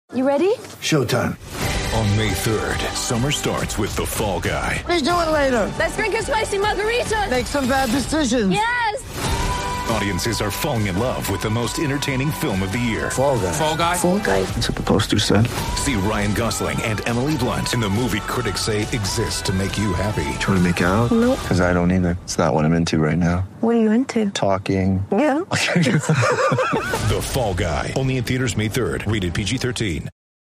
You ready? Showtime. On May 3rd, summer starts with The Fall Guy. Let's do it later. Let's drink a spicy margarita. Make some bad decisions. Yes. Audiences are falling in love with the most entertaining film of the year. Fall Guy. Fall Guy? Fall guy. That's what the poster said. See Ryan Gosling and Emily Blunt in the movie critics say exists to make you happy. Trying to make it out? Nope. Because I don't either. It's not what I'm into right now. What are you into? Talking. Yeah. The Fall Guy. Only in theaters May 3rd. Rated PG-13.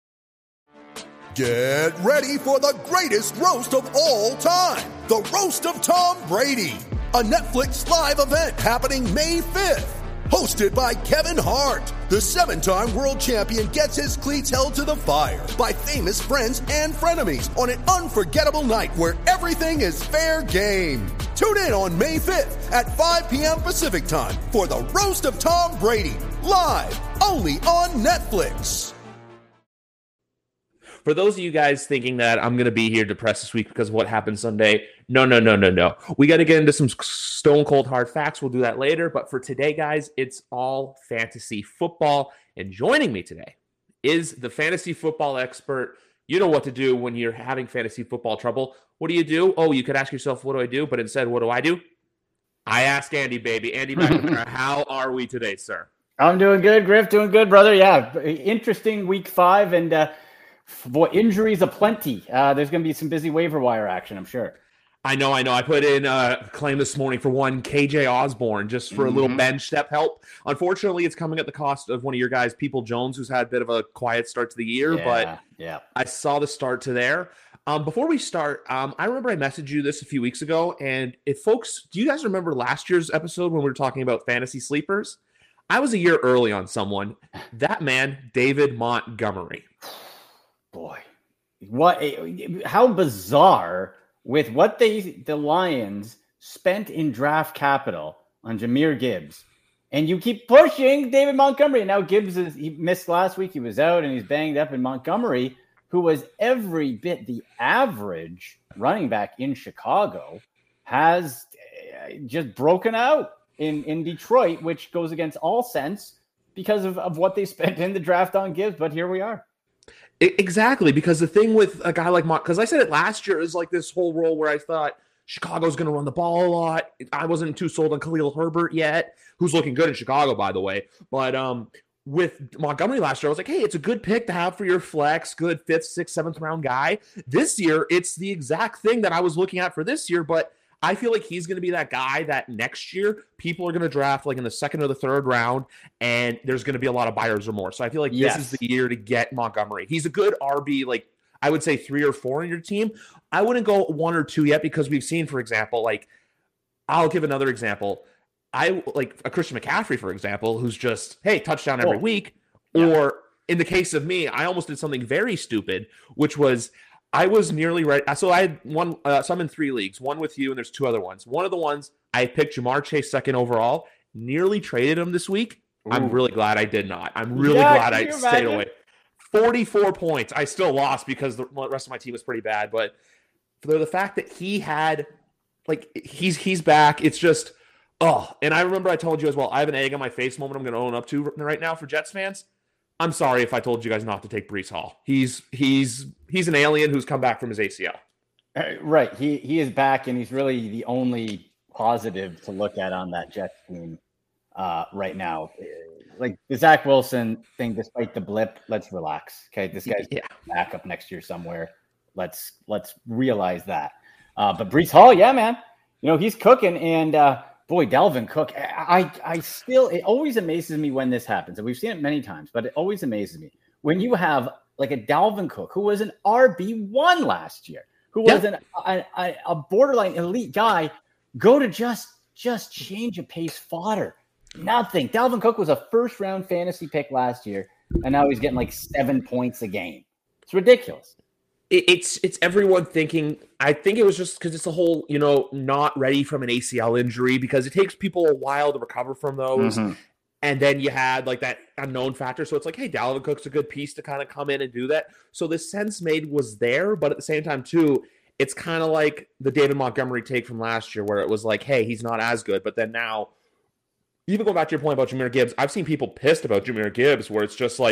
Get ready for the greatest roast of all time. The Roast of Tom Brady. A Netflix live event happening May 5th. Hosted by Kevin Hart. The 7-time world champion gets his cleats held to the fire by famous friends and frenemies on an unforgettable night where everything is fair game. Tune in on May 5th at 5 p.m. Pacific time for the Roast of Tom Brady. Live only on Netflix. For those of you guys thinking that I'm going to be here depressed this week because of what happened Sunday, no. We got to get into some stone cold hard facts. We'll do that later. But for today, guys, it's all fantasy football. And joining me today is the fantasy football expert. You know what to do when you're having fantasy football trouble. What do? Oh, you could ask yourself, what do I do? But instead, what do? I ask Andy, baby. Andy McNamara, how are we today, sir? I'm doing good, Griff. Doing good, brother. Yeah, interesting week 5 and boy, injuries aplenty. There's going to be some busy waiver wire action, I'm sure. I know. I put in a claim this morning for one KJ Osborne just for a little bench step help. Unfortunately, it's coming at the cost of one of your guys, People Jones, who's had a bit of a quiet start to the year. But I saw the start to there. Before we start, I remember I messaged you this a few weeks ago. And if folks, do you guys remember last year's episode when we were talking about fantasy sleepers? I was a year early on someone. That man, David Montgomery. Boy, how bizarre with what the Lions spent in draft capital on Jahmyr Gibbs. And you keep pushing David Montgomery. And now he missed last week. He was out and he's banged up. And Montgomery, who was every bit the average running back in Chicago, has just broken out in Detroit, which goes against all sense because of what they spent in the draft on Gibbs. But here we are. Exactly, because the thing with a guy like because I said it last year, is like this whole role where I thought Chicago's going to run the ball a lot. I wasn't too sold on Khalil Herbert yet, who's looking good in Chicago, by the way. But with Montgomery last year, I was like, hey, it's a good pick to have for your flex, good 5th, 6th, 7th round guy. This year, it's the exact thing that I was looking at for this year, but I feel like he's going to be that guy that next year people are going to draft like in the 2nd or the 3rd round, and there's going to be a lot of buyers or more. So I feel like this is the year to get Montgomery. He's a good RB, like I would say 3 or 4 in your team. I wouldn't go 1 or 2 yet because we've seen, for example, like I'll give another example. I like a Christian McCaffrey, for example, who's just, hey, touchdown every week. Yeah. Or in the case of me, I almost did something very stupid, which was I was nearly ready. So I had one, so I'm in 3 leagues, one with you, and there's 2 other ones. One of the ones I picked Jamar Chase 2nd overall, nearly traded him this week. Ooh. I'm really glad I did not. I'm really glad I stayed away. 44 points. I still lost because the rest of my team was pretty bad. But for the fact that he had, like, he's back, it's just, and I remember I told you as well, I have an egg on my face moment I'm going to own up to right now for Jets fans. I'm sorry if I told you guys not to take Breece Hall. He's an alien who's come back from his ACL. Right. He is back, and he's really the only positive to look at on that Jets team right now. Like the Zach Wilson thing, despite the blip, let's relax. Okay, this guy's back up next year somewhere. Let's realize that. But Breece Hall, yeah, man. You know, he's cooking, and boy, Dalvin Cook. I still, it always amazes me when this happens. And we've seen it many times, but it always amazes me when you have like a Dalvin Cook who was an RB1 last year, who was a borderline elite guy, go to just change of pace fodder. Nothing. Dalvin Cook was a 1st round fantasy pick last year, and now he's getting like 7 points a game. It's ridiculous. It's everyone thinking, I think it was just because it's the whole, not ready from an ACL injury, because it takes people a while to recover from those. Mm-hmm. And then you had like that unknown factor. So it's like, hey, Dalvin Cook's a good piece to kind of come in and do that. So the sense made was there, but at the same time too, it's kind of like the David Montgomery take from last year where it was like, hey, he's not as good. But then now, even going back to your point about Jahmyr Gibbs, I've seen people pissed about Jahmyr Gibbs where it's just like,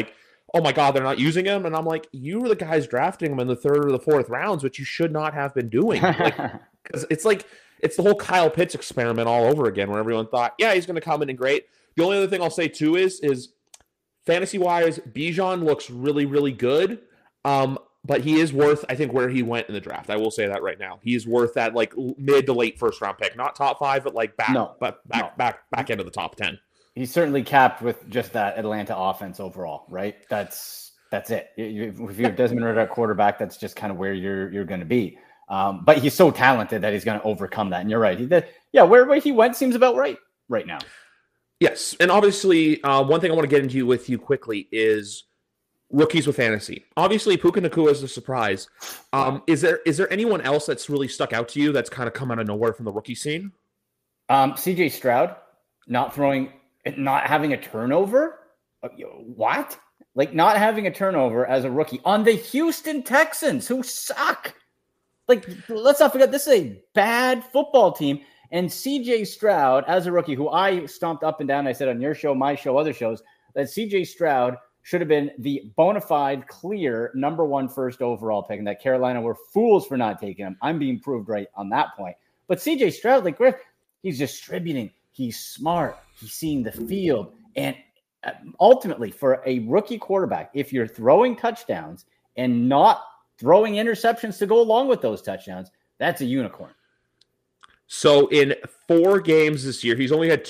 oh my God, they're not using him. And I'm like, you were the guys drafting him in the 3rd or the 4th rounds, which you should not have been doing. Because it's the whole Kyle Pitts experiment all over again, where everyone thought, yeah, he's going to come in and great. The only other thing I'll say too is fantasy-wise, Bijan looks really, really good. But he is worth, I think, where he went in the draft. I will say that right now. He is worth that like mid to late first round pick. Not top 5, but like back end of the top 10. He's certainly capped with just that Atlanta offense overall, right? That's it. If you have Desmond Ridder at quarterback, that's just kind of where you're going to be. But he's so talented that he's going to overcome that. And you're right. Where he went seems about right now. Yes. And obviously, one thing I want to get into with you quickly is rookies with fantasy. Obviously, Puka Nacua is a surprise. Is there anyone else that's really stuck out to you that's kind of come out of nowhere from the rookie scene? CJ Stroud not having a turnover. What? Like not having a turnover as a rookie on the Houston Texans, who suck. Like, let's not forget, this is a bad football team. And CJ Stroud as a rookie, who I stomped up and down, I said on your show, my show, other shows, that CJ Stroud should have been the bona fide, clear number 1 first overall pick, and that Carolina were fools for not taking him. I'm being proved right on that point. But CJ Stroud, like Griff, he's distributing. He's smart. He's seeing the field. And ultimately, for a rookie quarterback, if you're throwing touchdowns and not throwing interceptions to go along with those touchdowns, that's a unicorn. So in 4 games this year, he's only had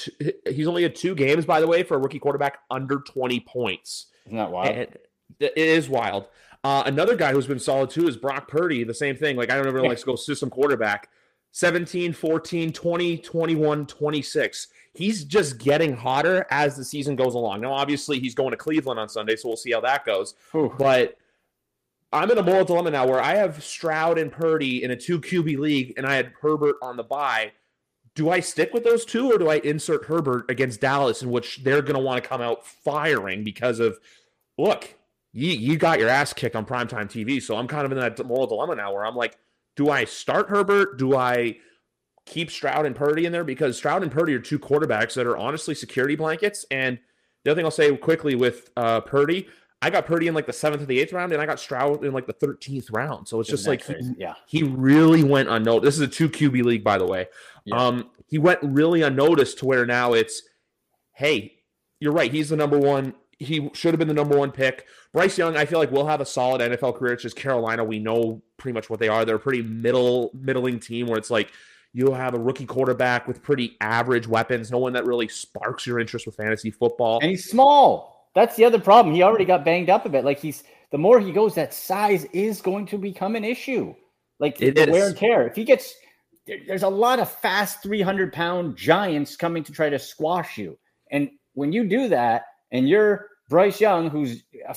2 games, by the way, for a rookie quarterback under 20 points. Isn't that wild? And it is wild. Another guy who's been solid too is Brock Purdy. The same thing. Like, I don't ever like to go system quarterback. 17, 14, 20, 21, 26. He's just getting hotter as the season goes along. Now, obviously, he's going to Cleveland on Sunday, so we'll see how that goes. Ooh. But I'm in a moral dilemma now where I have Stroud and Purdy in a 2 QB league, and I had Herbert on the bye. Do I stick with those 2, or do I insert Herbert against Dallas, in which they're going to want to come out firing because of, look, you got your ass kicked on primetime TV. So I'm kind of in that moral dilemma now where I'm like, do I start Herbert? Do I keep Stroud and Purdy in there? Because Stroud and Purdy are 2 quarterbacks that are honestly security blankets. And the other thing I'll say quickly with Purdy, I got Purdy in like the 7th or the 8th round, and I got Stroud in like the 13th round. So it's just like he really went unnoticed. This is a 2 QB league, by the way. Yeah. He went really unnoticed to where now it's, hey, you're right. He's the number 1. He should have been the number 1 pick. Bryce Young, I feel like, will have a solid NFL career. It's just Carolina. We know pretty much what they are. They're a pretty middling team where it's like you'll have a rookie quarterback with pretty average weapons. No one that really sparks your interest with fantasy football. And he's small. That's the other problem. He already got banged up a bit. Like the more he goes, that size is going to become an issue. Like the wear and tear. If he gets, there's a lot of fast 300-pound giants coming to try to squash you. And when you do that, and you're Bryce Young, who's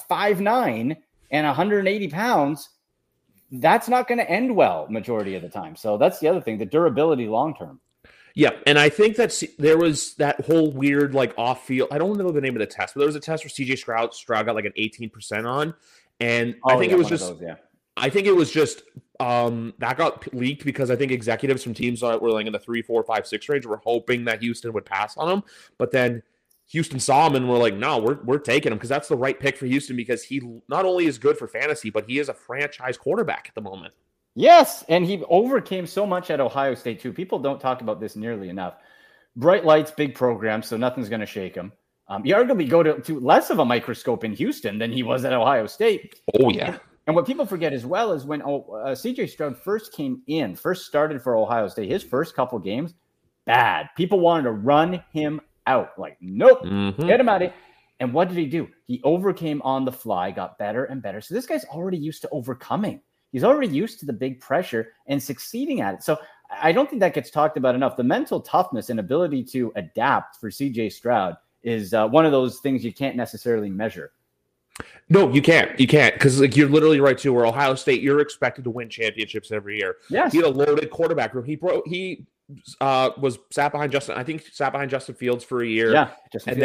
5'9" and 180 pounds, that's not going to end well majority of the time. So that's the other thing, the durability long-term. Yeah, and I think there was that whole weird like off-field. I don't know the name of the test, but there was a test where CJ Stroud got like an 18% on, and I think it was just. I think it was just that got leaked because I think executives from teams that were like in the 3, 4, 5, 6 range were hoping that Houston would pass on him, but then Houston saw him and were like, no, we're taking him because that's the right pick for Houston because he not only is good for fantasy, but he is a franchise quarterback at the moment. Yes, and he overcame so much at Ohio State, too. People don't talk about this nearly enough. Bright lights, big program, so nothing's going to shake him. You arguably go to less of a microscope in Houston than he was at Ohio State. Oh, yeah. And what people forget as well is when C.J. Stroud first started for Ohio State, his first couple games, bad. People wanted to run him out. Like, nope, get him out of here. And what did he do? He overcame on the fly, got better and better. So this guy's already used to overcoming. He's already used to the big pressure and succeeding at it. So I don't think that gets talked about enough. The mental toughness and ability to adapt for C.J. Stroud is one of those things you can't necessarily measure. No, you can't. You can't because like you're literally right too. Where Ohio State, you're expected to win championships every year. Yes, he had a loaded quarterback room. He sat behind Justin Fields for a year. Yeah,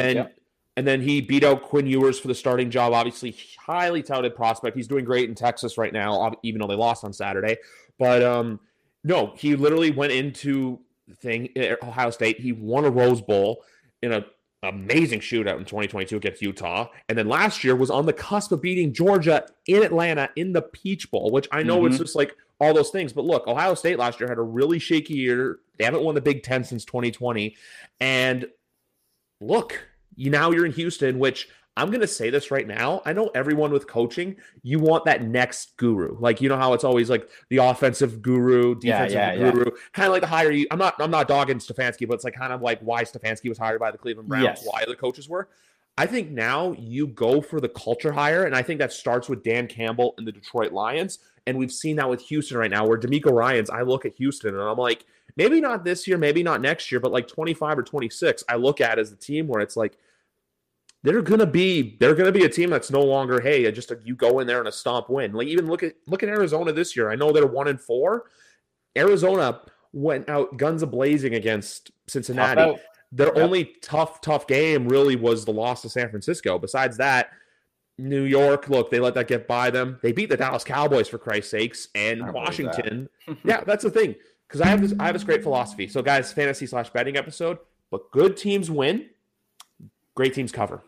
and then he beat out Quinn Ewers for the starting job. Obviously, highly touted prospect. He's doing great in Texas right now, even though they lost on Saturday. But no, he literally went into the thing at Ohio State. He won a Rose Bowl in a amazing shootout in 2022 against Utah. And then last year was on the cusp of beating Georgia in Atlanta in the Peach Bowl, which I know it's just like all those things. But look, Ohio State last year had a really shaky year. They haven't won the Big Ten since 2020. And look, now you're in Houston, which I'm going to say this right now. I know everyone with coaching, you want that next guru. Like, you know how it's always like the offensive guru, defensive guru, kind of like the higher you. I'm not dogging Stefanski, but it's like kind of like why Stefanski was hired by the Cleveland Browns, why the coaches were. I think now you go for the culture hire, and I think that starts with Dan Campbell and the Detroit Lions. And we've seen that with Houston right now, where DeMeco Ryans, I look at Houston and I'm like, maybe not this year, maybe not next year, but like 25 or 26, I look at as the team where it's like, they're gonna be a team that's no longer, hey, you go in there and a stomp win. Like, even look at Arizona this year. I know they're 1-4. Arizona went out guns a-blazing against Cincinnati. Their only tough game really was the loss to San Francisco. Besides that, New York, look, they let that get by them. They beat the Dallas Cowboys, for Christ's sakes, and Washington. Yeah, that's the thing. Because I have this great philosophy. So, guys, fantasy/betting episode, but good teams win, great teams cover.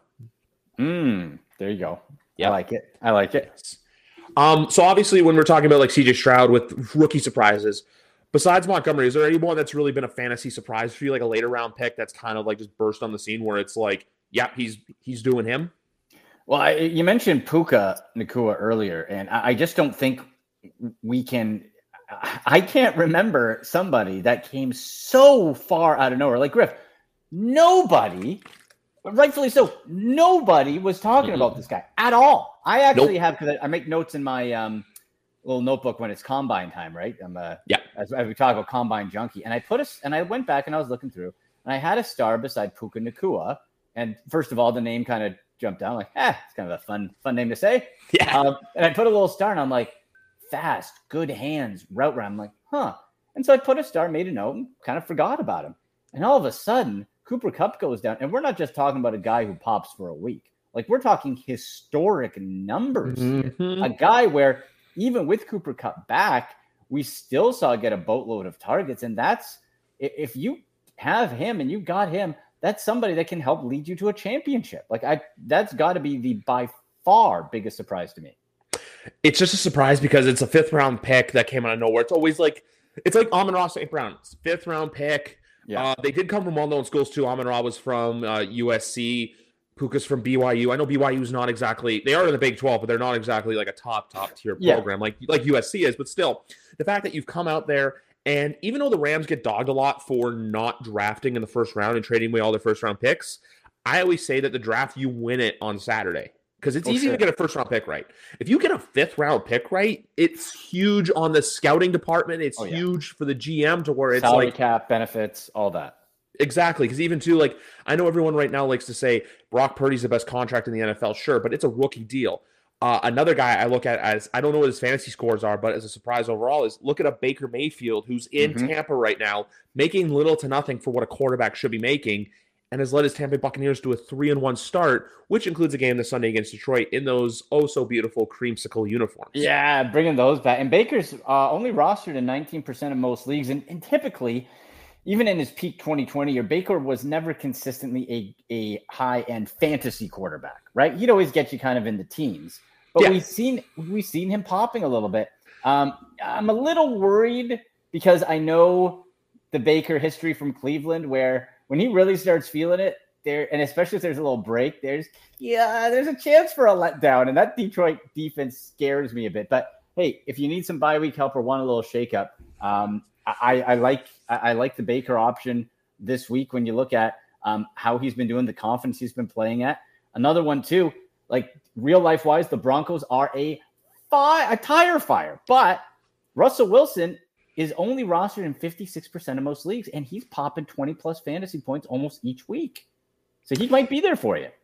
There you go. Yeah, I like it. So obviously when we're talking about like CJ Stroud with rookie surprises, besides Montgomery, is there anyone that's really been a fantasy surprise for you, like a later round pick that's kind of like just burst on the scene where it's like, yeah, he's doing him? Well, you mentioned Puka Nacua earlier, and I just don't think we can. I can't remember somebody that came so far out of nowhere. Like Griff, nobody. Rightfully so. Nobody was talking about this guy at all. I actually have, because I make notes in my little notebook when it's combine time, right? I'm as we talk about combine junkie, and I went back and I was looking through, and I had a star beside Puka Nacua, and first of all, the name kind of jumped down, like, it's kind of a fun name to say. Yeah. And I put a little star, and I'm like, fast, good hands, route run. I'm like, huh. And so I put a star, made a note, and kind of forgot about him, and all of a sudden, Cooper Kupp goes down, and we're not just talking about a guy who pops for a week. Like, we're talking historic numbers here. A guy where even with Cooper Kupp back, we still saw get a boatload of targets. And that's, if you have him and you got him, that's somebody that can help lead you to a championship. Like, that's got to be the by far biggest surprise to me. It's just a surprise because it's a 5th round pick that came out of nowhere. It's always like, it's like Amon-Ra St. Brown. It's 5th round pick. Yeah. They did come from well-known schools too. Amon-Ra was from USC. Puka's from BYU. I know BYU's not exactly, they are in the Big 12, but they're not exactly like a top tier program like USC is. But still, the fact that you've come out there, and even though the Rams get dogged a lot for not drafting in the first round and trading away all their first round picks, I always say that the draft, you win it on Saturday. Because it's easy to get a first-round pick right. If you get a 5th-round pick right, it's huge on the scouting department. It's huge for the GM to where it's salary like cap, benefits, all that. Exactly. Because even too, like, I know everyone right now likes to say Brock Purdy's the best contract in the NFL. Sure, but it's a rookie deal. Another guy I look at as, I don't know what his fantasy scores are, but as a surprise overall is look at a Baker Mayfield who's in Tampa right now, making little to nothing for what a quarterback should be making, and has led his Tampa Bay Buccaneers to a 3-1 start, which includes a game this Sunday against Detroit in those oh-so-beautiful creamsicle uniforms. Yeah, bringing those back. And Baker's only rostered in 19% of most leagues. And typically, even in his peak 2020 year, Baker was never consistently a high-end fantasy quarterback, right? He'd always get you kind of in the teens. But we've seen him popping a little bit. I'm a little worried because I know the Baker history from Cleveland where when he really starts feeling it there, and especially if there's a little break, there's a chance for a letdown, and that Detroit defense scares me a bit. But hey, if you need some bye week help or want a little shakeup, I like the Baker option this week when you look at how he's been doing, the confidence he's been playing at. Another one too, like real life wise, the Broncos are a tire fire, but Russell Wilson is only rostered in 56% of most leagues, and he's popping 20-plus fantasy points almost each week. So he might be there for you.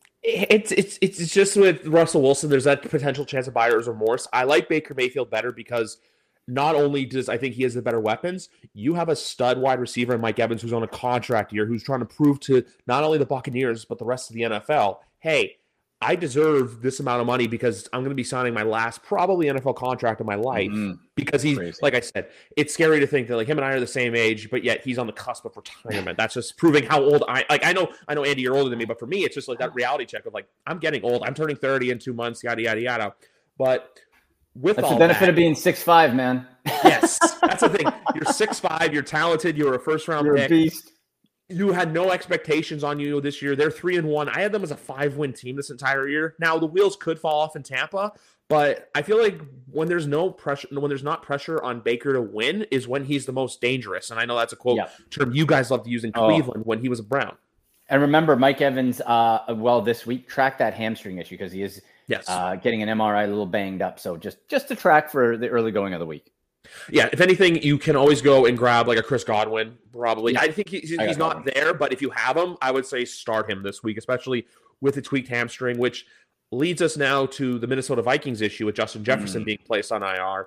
It's just with Russell Wilson, there's that potential chance of buyer's remorse. I like Baker Mayfield better because not only does I think he has the better weapons, you have a stud wide receiver in Mike Evans who's on a contract year, who's trying to prove to not only the Buccaneers, but the rest of the NFL, hey, I deserve this amount of money because I'm going to be signing my last probably NFL contract of my life because he's Crazy. like I said, it's scary to think that like him and I are the same age, but yet he's on the cusp of retirement. That's just proving how old I know Andy, you're older than me, but for me, it's just like that reality check of like, I'm getting old. I'm turning 30 in 2 months, yada, yada, yada. But with that's all the benefit of being 6'5", man. Yes, that's the thing. You're 6'5", you're talented, you're a first-round pick. You're a beast. You had no expectations on you this year. They're 3-1. I had them as a 5-win team this entire year. Now the wheels could fall off in Tampa, but I feel like when there's not pressure on Baker to win is when he's the most dangerous. And I know that's a quote term you guys loved to use in Cleveland when he was a Brown. And remember, Mike Evans, this week tracked that hamstring issue because he is getting an MRI, a little banged up. So just to track for the early going of the week. Yeah, if anything, you can always go and grab like a Chris Godwin, probably. Yeah. I think he's not there, but if you have him, I would say start him this week, especially with the tweaked hamstring, which leads us now to the Minnesota Vikings issue with Justin Jefferson being placed on IR.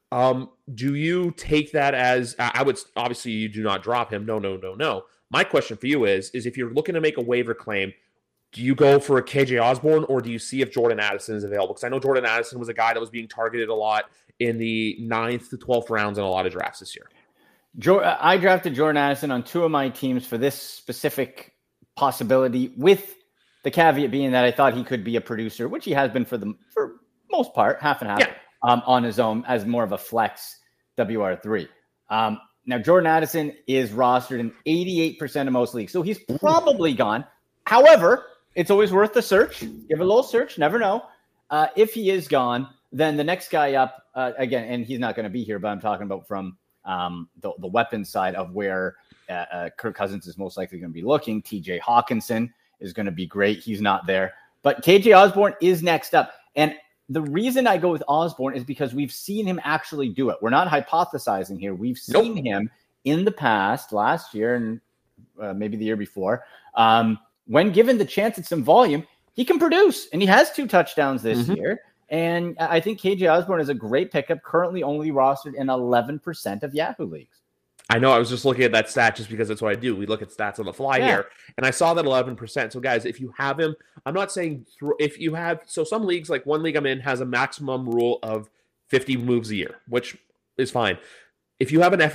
Do you take that as, obviously you do not drop him. No. My question for you is if you're looking to make a waiver claim, do you go for a KJ Osborne or do you see if Jordan Addison is available? Because I know Jordan Addison was a guy that was being targeted a lot in the 9th to 12th rounds in a lot of drafts this year. I drafted Jordan Addison on 2 of my teams for this specific possibility, with the caveat being that I thought he could be a producer, which he has been for most part, half and half, on his own as more of a flex WR3. Now, Jordan Addison is rostered in 88% of most leagues, so he's probably gone. However, it's always worth the search. Give it a little search. Never know. If he is gone, then the next guy up, again, and he's not going to be here, but I'm talking about from the weapons side of where Kirk Cousins is most likely going to be looking. TJ Hawkinson is going to be great. He's not there. But KJ Osborne is next up. And the reason I go with Osborne is because we've seen him actually do it. We're not hypothesizing here. We've seen him in the past, last year and maybe the year before. When given the chance at some volume, he can produce. And he has 2 touchdowns this year. And I think KJ Osborne is a great pickup, currently only rostered in 11% of Yahoo leagues. I know. I was just looking at that stat just because that's what I do. We look at stats on the fly here. And I saw that 11%. So, guys, if you have him, I'm not saying if you have – so some leagues, like one league I'm in, has a maximum rule of 50 moves a year, which is fine. If you have an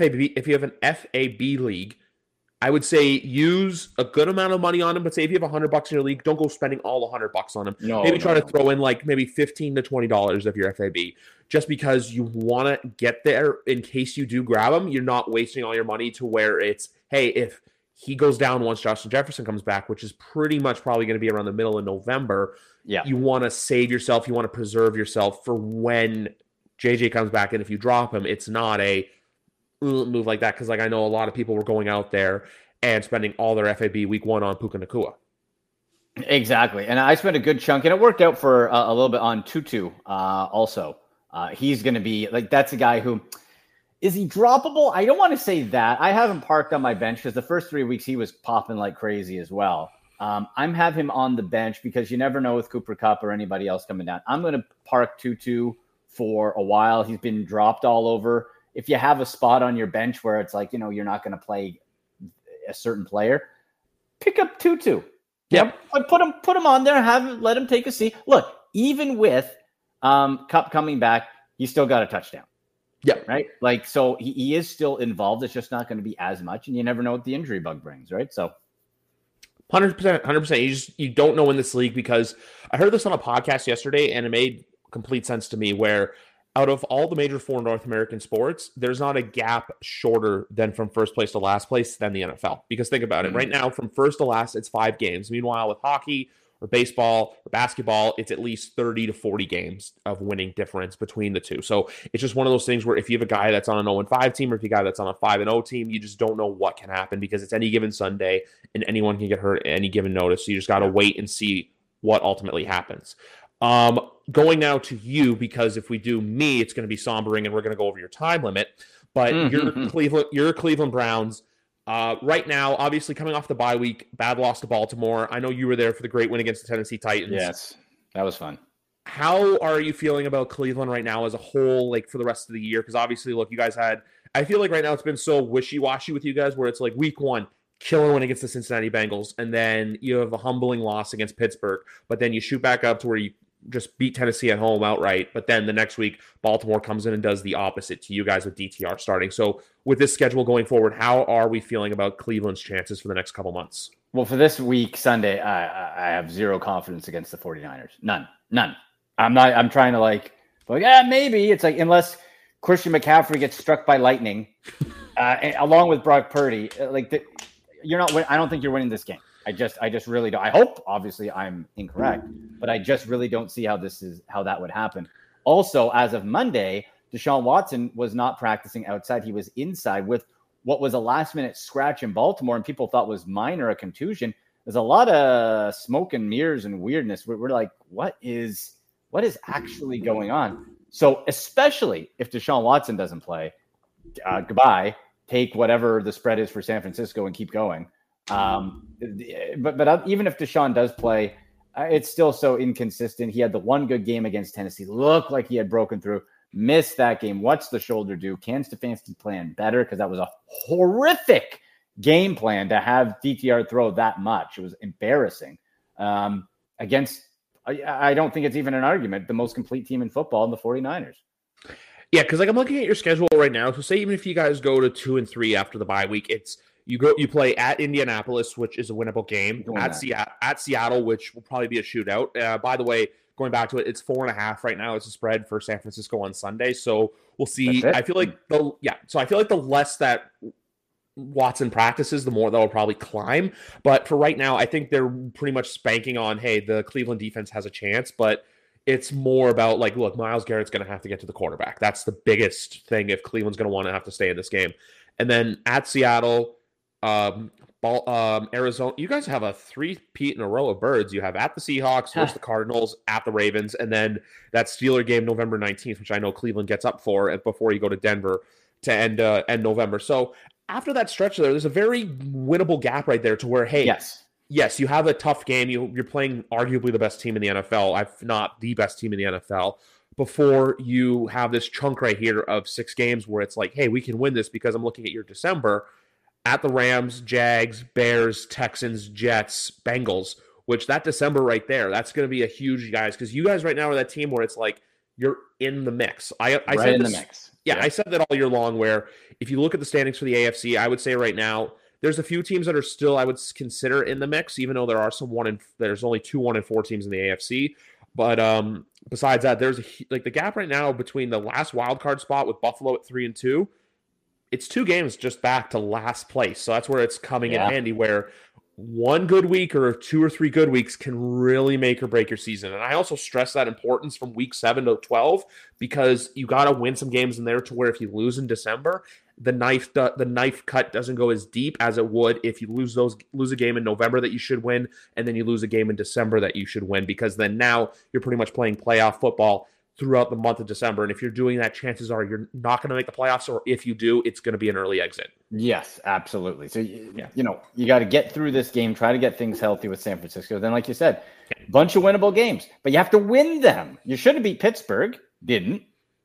FAB league, I would say use a good amount of money on him, but say if you have $100 in your league, don't go spending all $100 on him. Maybe try to throw in like maybe $15 to $20 of your FAB, just because you want to get there in case you do grab him. You're not wasting all your money to where it's, hey, if he goes down once Justin Jefferson comes back, which is pretty much probably going to be around the middle of November. Yeah, you want to save yourself. You want to preserve yourself for when JJ comes back, and if you drop him, it's not a move like that, because like I know a lot of people were going out there and spending all their FAB week 1 on Puka Nacua. Exactly, and I spent a good chunk, and it worked out for a little bit on Tutu also. He's going to be like, that's a guy who, is he droppable? I don't want to say that. I have him parked on my bench because the first 3 weeks he was popping like crazy as well. I'm have him on the bench because you never know with Cooper Kupp or anybody else coming down. I'm going to park Tutu for a while. He's been dropped all over. If you have a spot on your bench where it's like, you're not going to play a certain player, pick up Tutu. Yep. Put him on there. Let him take a seat. Look, even with Kupp coming back, he's still got a touchdown. Yeah. Right. Like, so he is still involved. It's just not going to be as much, and you never know what the injury bug brings. Right. So 100%. You don't know in this league, because I heard this on a podcast yesterday and it made complete sense to me, where out of all the major 4 North American sports, there's not a gap shorter than from first place to last place than the NFL. Because think about it. Right now, from first to last, it's 5 games. Meanwhile, with hockey or baseball or basketball, it's at least 30 to 40 games of winning difference between the two. So it's just one of those things where if you have a guy that's on an 0-5 team, or if you have a guy that's on a 5-0 team, you just don't know what can happen, because it's any given Sunday and anyone can get hurt at any given notice. So you just got to wait and see what ultimately happens. Going now to you, because if we do me, it's going to be sombering and we're going to go over your time limit. But you're Cleveland Browns. Right now, obviously coming off the bye week, bad loss to Baltimore. I know you were there for the great win against the Tennessee Titans. Yes, that was fun. How are you feeling about Cleveland right now as a whole, like for the rest of the year? Because obviously, look, you guys I feel like right now it's been so wishy-washy with you guys, where it's like week 1, killing when it gets the Cincinnati Bengals, and then you have a humbling loss against Pittsburgh, but then you shoot back up to where you just beat Tennessee at home outright, but then the next week, Baltimore comes in and does the opposite to you guys with DTR starting. So with this schedule going forward, how are we feeling about Cleveland's chances for the next couple months? Well, for this week, Sunday, I have zero confidence against the 49ers. None. I'm trying to maybe. It's like, unless Christian McCaffrey gets struck by lightning, along with Brock Purdy, you're not. I don't think you're winning this game. I just really don't. I hope, obviously, I'm incorrect, but I just really don't see how that would happen. Also, as of Monday, Deshaun Watson was not practicing outside. He was inside with what was a last-minute scratch in Baltimore, and people thought was minor, a contusion. There's a lot of smoke and mirrors and weirdness. We're like, what is actually going on? So, especially if Deshaun Watson doesn't play, goodbye. Take whatever the spread is for San Francisco and keep going. But even if Deshaun does play, it's still so inconsistent. He had the one good game against Tennessee, looked like he had broken through, missed that game. What's the shoulder do? Can Stefanski plan better? Because that was a horrific game plan to have DTR throw that much. It was embarrassing. I don't think it's even an argument, the most complete team in football in the 49ers. Yeah, because I'm looking at your schedule right now. So say even if you guys go to 2-3 after the bye week, you play at Indianapolis, which is a winnable game, at Seattle, which will probably be a shootout. By the way, going back to it, it's 4.5 right now. It's a spread for San Francisco on Sunday. So we'll see. I feel like the less that Watson practices, the more they'll probably climb. But for right now, I think they're pretty much spanking on, hey, the Cleveland defense has a chance, but it's more about look, Myles Garrett's going to have to get to the quarterback. That's the biggest thing if Cleveland's going to want to have to stay in this game. And then at Seattle, Arizona, you guys have a 3-peat in a row of birds. You have at the Seahawks, versus the Cardinals, at the Ravens, and then that Steeler game November 19th, which I know Cleveland gets up for before you go to Denver to end November. So after that stretch there's a very winnable gap right there to where, hey, yes, you have a tough game. You're playing arguably the best team in the NFL, if not the best team in the NFL, before you have this chunk right here of 6 games where it's like, hey, we can win this, because I'm looking at your December at the Rams, Jags, Bears, Texans, Jets, Bengals, which that December right there, that's going to be a huge, guys, because you guys right now are that team where it's like you're in the mix. I said in the mix. Yeah, I said that all year long, where if you look at the standings for the AFC, I would say right now, there's a few teams that are still, I would consider, in the mix, even though there are there's only 2 1-4 teams in the AFC. But besides that, there's the gap right now between the last wild card spot with Buffalo at 3-2. It's 2 games just back to last place. So that's where it's coming in handy, where one good week or 2 or 3 good weeks can really make or break your season. And I also stress that importance from week 7 to 12, because you got to win some games in there to where if you lose in December, the knife cut doesn't go as deep as it would if you lose a game in November that you should win, and then you lose a game in December that you should win, because then now you're pretty much playing playoff football throughout the month of December. And if you're doing that, chances are you're not going to make the playoffs, or if you do, it's going to be an early exit. Yes, absolutely. So, you got to get through this game, try to get things healthy with San Francisco. Then, like you said, bunch of winnable games, but you have to win them. You should have beat Pittsburgh, didn't.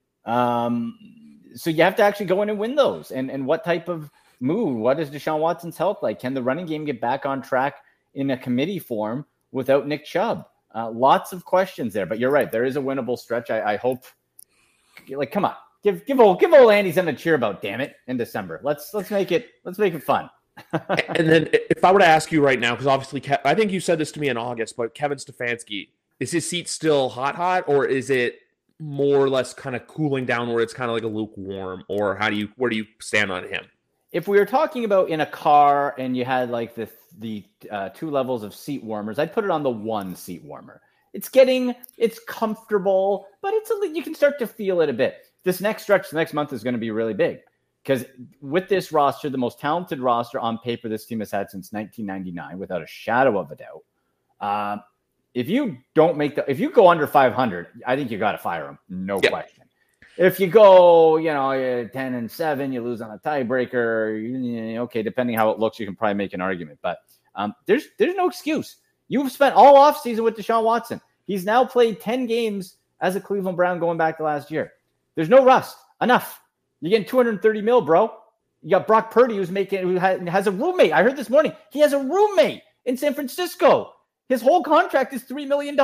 So you have to actually go in and win those. And what type of move? What is Deshaun Watson's health like? Can the running game get back on track in a committee form without Nick Chubb? Lots of questions there, but you're right. There is a winnable stretch. I hope. Come on, give old Andy something to cheer about. Damn it, in December. Let's make it fun. And then if I were to ask you right now, because obviously I think you said this to me in August, but Kevin Stefanski, is his seat still hot, or is it more or less kind of cooling down where it's kind of like a lukewarm, or where do you stand on him? If we were talking about in a car and you had like the 2 levels of seat warmers, I'd put it on the 1 seat warmer. It's comfortable, but you can start to feel it a bit. This next stretch, the next month is going to be really big, because with this roster, the most talented roster on paper this team has had since 1999, without a shadow of a doubt. If you go under 500, I think you got to fire him. No question. If you go, 10-7, you lose on a tiebreaker. Okay, depending how it looks, you can probably make an argument. But there's no excuse. You've spent all offseason with Deshaun Watson. He's now played 10 games as a Cleveland Brown going back to last year. There's no rust. Enough. You're getting $230 million, bro. You got Brock Purdy who has a roommate. I heard this morning he has a roommate in San Francisco. His whole contract is $3 million.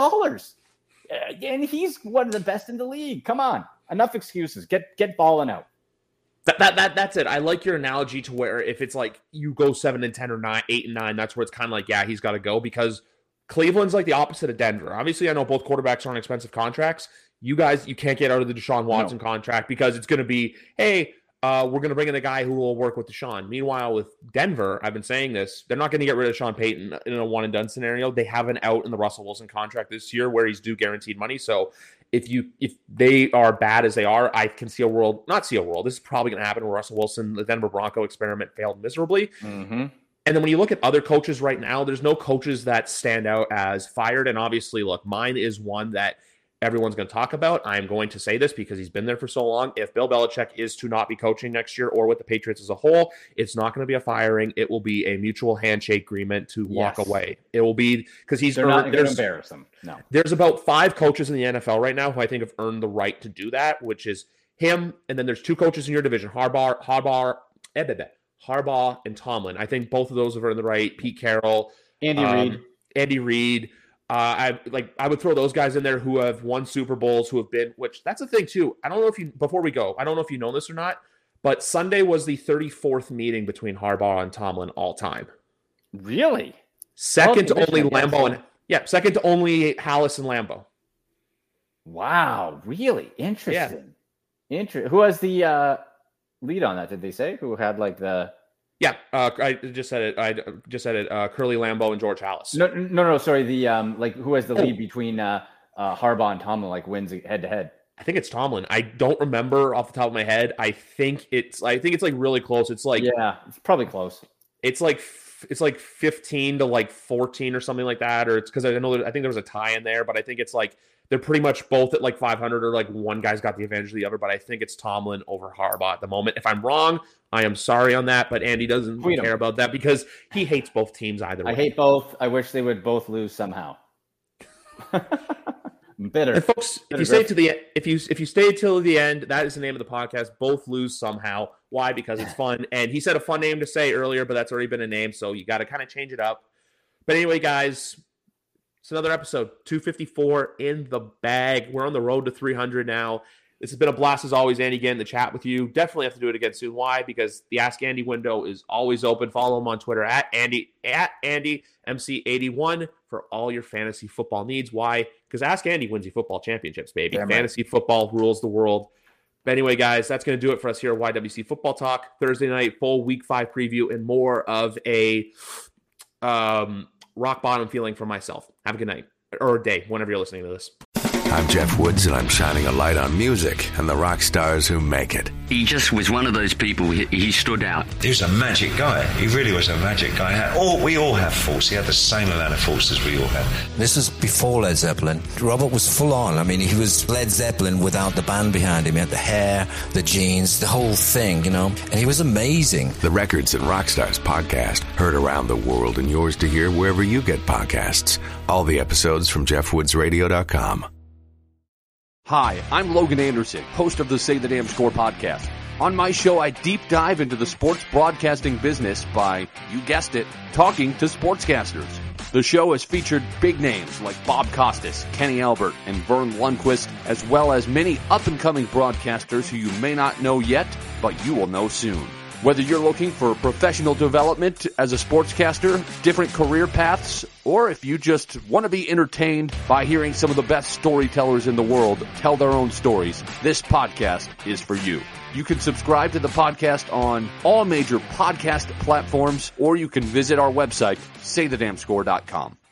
And he's one of the best in the league. Come on. Enough excuses. Get balling out. That's it. I like your analogy to where if it's like you go 7-10 or 8-9, that's where it's kind of like, yeah, he's got to go, because Cleveland's like the opposite of Denver. Obviously, I know both quarterbacks are on expensive contracts. You guys, you can't get out of the Deshaun Watson contract because it's going to be, hey, we're going to bring in a guy who will work with Deshaun. Meanwhile, with Denver, I've been saying this, they're not going to get rid of Sean Payton in a one-and-done scenario. They have an out in the Russell Wilson contract this year where he's due guaranteed money. So if they are bad as they are, I can see a world, not see a world, this is probably going to happen where Russell Wilson, the Denver Bronco experiment failed miserably. Mm-hmm. And then when you look at other coaches right now, there's no coaches that stand out as fired. And obviously, look, mine is one that everyone's going to talk about. I'm going to say this because he's been there for so long. If Bill Belichick is to not be coaching next year or with the Patriots as a whole, it's not going to be a firing. It will be a mutual handshake agreement to walk away. It will be because they're not going to embarrass him. No, there's about 5 coaches in the NFL right now who I think have earned the right to do that, which is him. And then there's 2 coaches in your division, Harbaugh and Tomlin. I think both of those have earned the right. Pete Carroll, Andy Reid. I would throw those guys in there who have won Super Bowls, who have been, which that's the thing too. I don't know if before we go, I don't know if you know this or not, but Sunday was the 34th meeting between Harbaugh and Tomlin all time. Really? Second to only Lambeau second to only Hallis and Lambeau. Wow. Really? Interesting. Yeah. Who has the lead on that? Did they say who had like the? Yeah, I just said it. Curly Lambeau and George Hallis. No. Sorry, the who has the lead between Harbaugh and Tomlin? Like wins head to head. I think it's Tomlin. I don't remember off the top of my head. I think it's like really close. It's like it's probably close. It's like 15 to like 14 or something like that. Or it's because I think there was a tie in there, but I think it's like they're pretty much both at like 500 or like one guy's got the advantage of the other. But I think it's Tomlin over Harbaugh at the moment. If I'm wrong, I am sorry on that, but Andy doesn't care about that because he hates both teams either way. I hate both. I wish they would both lose somehow. Bitter. And folks, if you stay to the if you stay till the end, that is the name of the podcast. Both lose somehow. Why? Because it's fun. And he said a fun name to say earlier, but that's already been a name, so you got to kind of change it up. But anyway, guys, it's another episode 254 in the bag. We're on the road to 300 now. This has been a blast as always, Andy, getting to chat with you. Definitely have to do it again soon. Why? Because the Ask Andy window is always open. Follow him on Twitter at AndyMC81 for all your fantasy football needs. Why? Because Ask Andy wins you football championships, baby. Damn fantasy right. Football rules the world. But anyway, guys, that's going to do it for us here at YWC Football Talk. Thursday night, full Week 5 preview and more of a rock bottom feeling for myself. Have a good night or day whenever you're listening to this. I'm Jeff Woods, and I'm shining a light on music and the rock stars who make it. He just was one of those people. He stood out. He was a magic guy. He really was a magic guy. We all have faults. He had the same amount of faults as we all had. This was before Led Zeppelin. Robert was full on. I mean, he was Led Zeppelin without the band behind him. He had the hair, the jeans, the whole thing, you know. And he was amazing. The Records and Rockstars podcast, heard around the world and yours to hear wherever you get podcasts. All the episodes from JeffWoodsRadio.com. Hi, I'm Logan Anderson, host of the Say the Damn Score podcast. On my show, I deep dive into the sports broadcasting business by, you guessed it, talking to sportscasters. The show has featured big names like Bob Costas, Kenny Albert, and Vern Lundquist, as well as many up-and-coming broadcasters who you may not know yet, but you will know soon. Whether you're looking for professional development as a sportscaster, different career paths, or if you just want to be entertained by hearing some of the best storytellers in the world tell their own stories, this podcast is for you. You can subscribe to the podcast on all major podcast platforms, or you can visit our website, saythedamnscore.com.